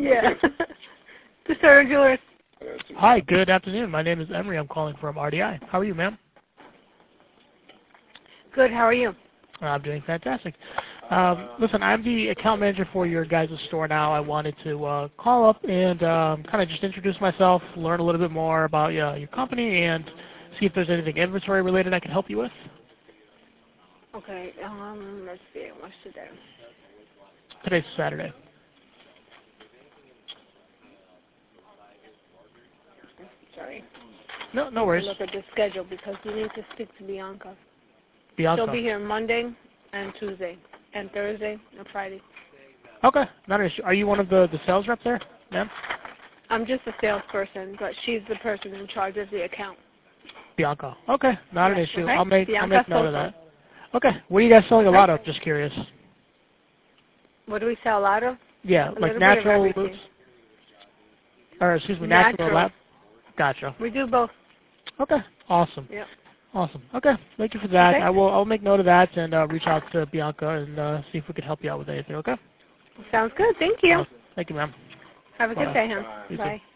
Yeah. Just regular. Hi, good afternoon. My name is Emery. I'm calling from RDI. How are you, ma'am? Good. How are you? I'm doing fantastic. Listen, I'm the account manager for your guys' store now. I wanted to call up and kind of just introduce myself, learn a little bit more about your company, and see if there's anything inventory related I can help you with. Okay. Let's see. What's today? Today's Saturday. Sorry. No worries. Look at the schedule because you need to speak to Bianca. Bianca. She'll be here Monday and Tuesday and Thursday and Friday. Okay, not an issue. Are you one of the sales reps there, ma'am? I'm just a salesperson, but she's the person in charge of the account. Bianca. Okay, not an issue. Okay. I'll make note Soto. of that. Okay, what are you guys selling a lot of? Just curious. What do we sell a lot of? Yeah, A like little natural bit of everything. roots. Or excuse me, natural lab. Gotcha. We do both. Okay, awesome. Yep. Awesome. Okay, thank you for that. Okay. I'll make note of that and reach out to Bianca and see if we can help you out with anything. Okay. Sounds good. Thank you. Awesome. Thank you, ma'am. Have a good day, hon. You too. Bye.